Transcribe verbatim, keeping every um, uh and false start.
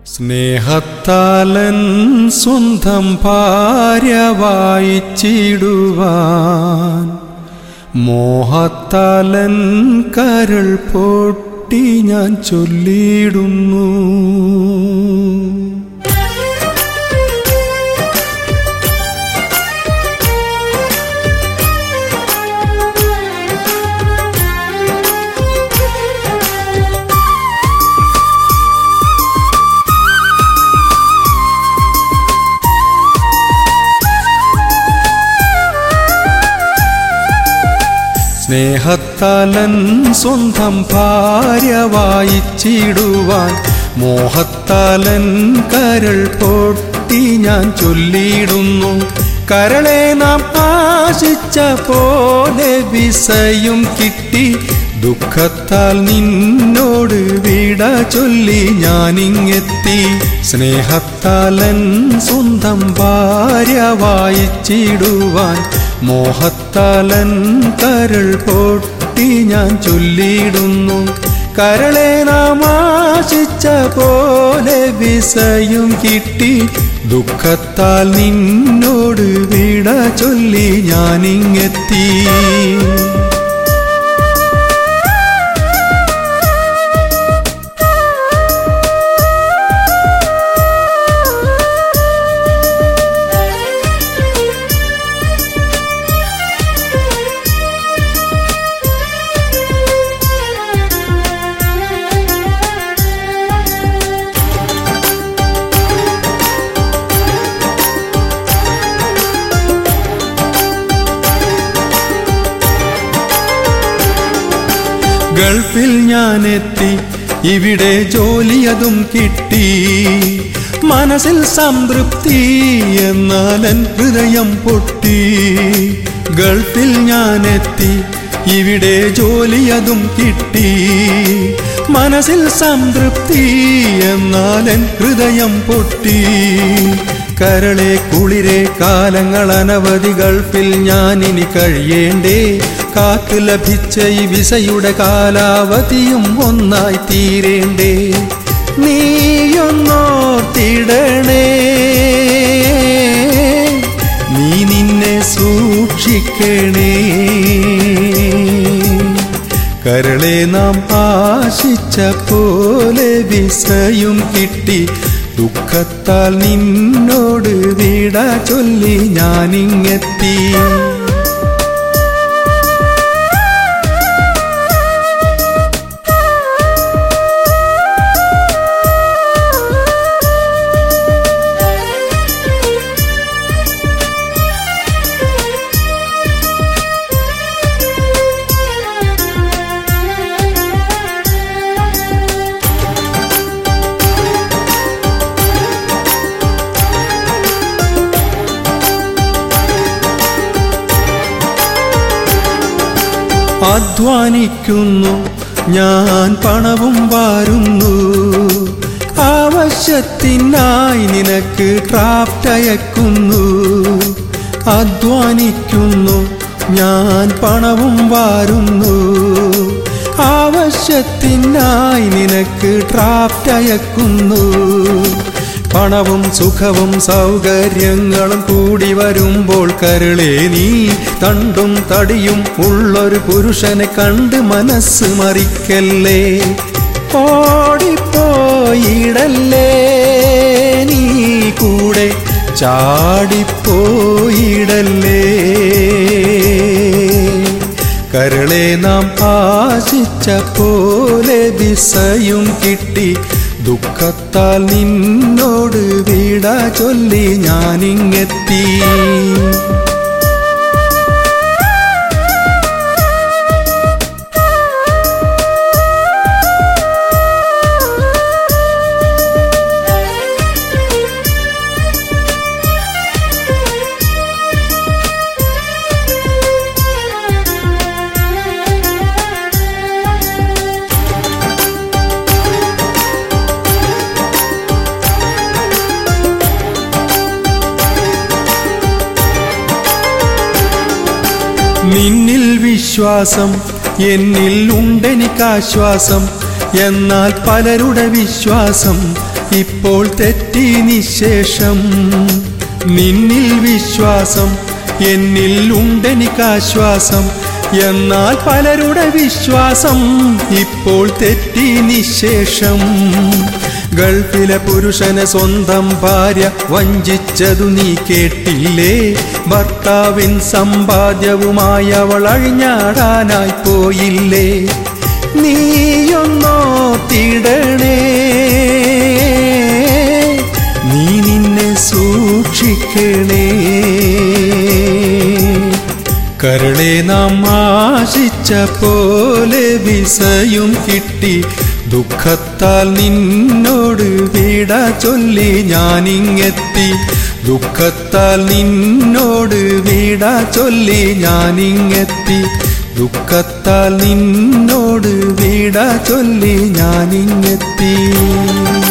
സ്നേഹത്താലൻ സ്വന്തം ഭാര്യ വായിച്ചിടുവാൻ മോഹത്താലൻ കരൾ പൊട്ടി ഞാൻ ചൊല്ലിയിടുന്നു. സ്നേഹത്താലൻ സ്വന്തം ഭാര്യ വായിച്ചിടുവാൻ മോഹത്താലൻ കരൾ പൊട്ടി ഞാൻ ചൊല്ലിയിടുന്നു. കരളെ നാം ആശിച്ച പോലെ വിസയും കിട്ടി, ദുഃഖത്താൽ നിന്നോട് വിട ചൊല്ലി ഞാനിങ്ങെത്തി. സ്നേഹത്താലൻ സ്വന്തം ഭാര്യ വായിച്ചിടുവാൻ മോഹത്താലൻ കരൾ പൊട്ടി ഞാൻ ചൊല്ലിയിടുന്നു. കരളെ നാം ആശിച്ച പോലെ വിസയും കിട്ടി, ദുഃഖത്താൽ നിന്നോട് വിട ചൊല്ലി ഞാനിങ്ങെത്തി. ഗൾഫിൽ ഞാനെത്തി, ഇവിടെ ജോലിയതും കിട്ടി, മനസ്സിൽ സംതൃപ്തി എന്നാൽ എൻ ഹൃദയം പൊട്ടി. ഗൾഫിൽ ഞാനെത്തി, ഇവിടെ ജോലിയതും കിട്ടി, മനസ്സിൽ സംതൃപ്തി എന്നാൽ എൻ ഹൃദയം പൊട്ടി. കരളെ കുളിരെ കാലങ്ങൾ അനവധി ഗൾഫിൽ ഞാനിനി കഴിയേണ്ടേ, കാത്തു ലഭിച്ച ഈ വിസയുടെ കാലാവധിയും ഒന്നായി തീരേണ്ടേ. നീയൊന്നോർത്തിടണേ, നീ നിന്നെ സൂക്ഷിക്കണേ. കരളെ നാം ആശിച്ച പോലെ വിസയും കിട്ടി, ദുഃഖത്താൽ നിന്നോട് വിട ചൊല്ലി ഞാനിങ്ങെത്തി. അധ്വാനിക്കുന്നു ഞാൻ, പണവും വാരുന്നു, ആവശ്യത്തിനായി നിനക്ക് ഡ്രാഫ്റ്റ് അയക്കുന്നു. അധ്വാനിക്കുന്നു ഞാൻ, പണവും വാരുന്നു, ആവശ്യത്തിനായി നിനക്ക് ഡ്രാഫ്റ്റ് അയക്കുന്നു. പണവും സുഖവും സൗകര്യങ്ങളും കൂടി വരുമ്പോൾ കരളെ നീ തണ്ടും തടിയും ഉള്ളൊരു പുരുഷനെ കണ്ട് മനസ്സ് മറിക്കല്ലേ. ഓടിപ്പോയിടല്ലേ നീ, കൂടെ ചാടിപ്പോയിടല്ലേ. കരളെ നാം ആശിച്ച പോലെ വിസയും കിട്ടി, ദുഃഖത്താൽ നിന്നോട് വിട ചൊല്ലി ഞാനിങ്ങെത്തി. നിന്നിൽ വിശ്വാസം, എന്നിൽ ഉണ്ടെനിക്കാശ്വാസം, എന്നാൽ പലരുടെ വിശ്വാസം ഇപ്പോൾ തെറ്റി നിശേഷം. നിന്നിൽ വിശ്വാസം, എന്നിൽ ഉണ്ടെനിക്കാശ്വാസം. എന്നാൽ പലരുടെ വിശ്വാസം ഇപ്പോൾ തെറ്റി നിശേഷം. ഗൾഫിലെ പുരുഷനെ സ്വന്തം ഭാര്യ വഞ്ചിച്ചതു നീ കേട്ടില്ലേ? ഭർത്താവിൻ സമ്പാദ്യവുമായി അവൾ അഴിഞ്ഞാടാനായി പോയില്ലേ? നീയൊന്നോ തിടണേ, നീ നിന്നെ സൂക്ഷിക്കണേ. കരളെ നാം ആശിച്ച പോലെ വിസയും കിട്ടി. ദുഃഖത്താൽ നിന്നോട് വിട ചൊല്ലി ഞാനിങ്ങെത്തി. ദുഃഖത്താൽ നിന്നോട് വിട ചൊല്ലി ഞാനിങ്ങെത്തി. ദുഃഖത്താൽ നിന്നോട് വിട ചൊല്ലി ഞാനിങ്ങെത്തി.